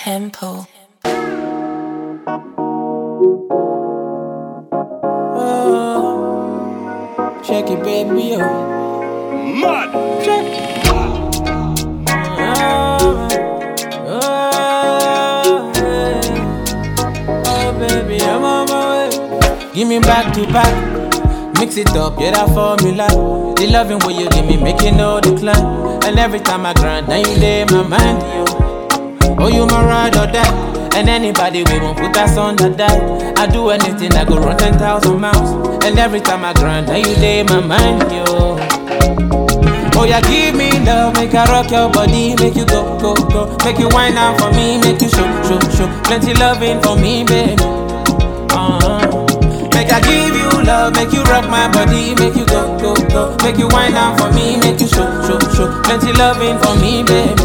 tempo. Check it, baby, yo. Mud. Check it. Oh, baby, I'm on my way. Give me back to back. Mix it up, yeah, that formula. The loving way you give me, make it no decline. And every time I grind, now you lay my mind, yo. Oh, you my ride or die. And anybody we won't put us on the die. I do anything, I go run 10,000 miles. And every time I grind, now you lay my mind, yo. Oh, yeah, give me love, make I rock your body, make you go, go, go. Make you whine out for me, make you show, show, show. Plenty loving for me, baby. Make I give you love, make you rock my body, make you go, go, go. Make you whine out for me, make you show, show, show. Plenty loving for me, baby.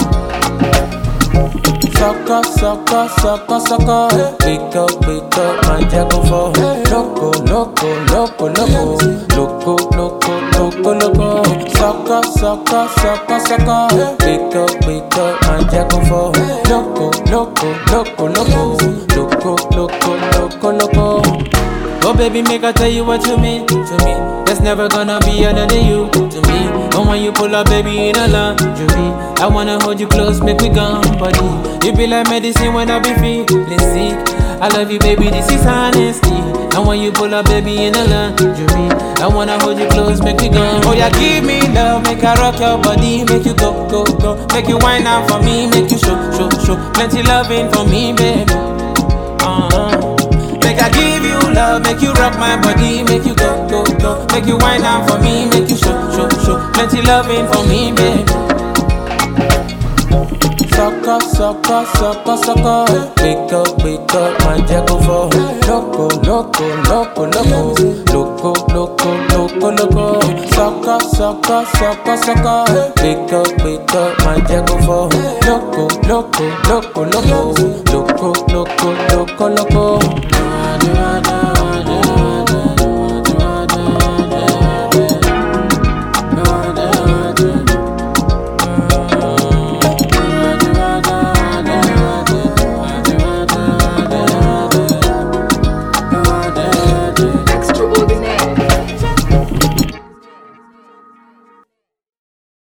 Sucker, sucker, sucker, sucker. Wake up, my jago for. Loco, loco, loco, loco. Loco, loco, loco, loco. Sucker, sucker, sucker, sucker. Wake up, my jago for. Loco, loco, loco, loco. Loco, loco, loco, loco. Oh baby, make I tell you what you mean to me. There's never gonna be another you to me. And when you pull up, baby, in a lingerie, I wanna hold you close, make we gone, buddy. You be like medicine when I be feeling sick. I love you, baby, this is honesty. And when you pull up, baby, in a lingerie, I wanna hold you close, make we gone. Oh yeah, give me love, make I rock your body, make you go, go, go. Make you whine out for me, make you show, show, show. Plenty loving for me, baby. Make I give you love, make you rock my body, make you go, go, go. Make you whine out for me, make you show, show, show. Plenty loving for me, baby. Sucker, sucker, sucker, sucker. Wake up, my jago for. Loco, loco, loco, loco. Loco, loco, loco, loco. Sucker, sucker, sucker, sucker. Wake up, my jago for. Loco, loco, loco, loco. Loco, loco, loco, loco.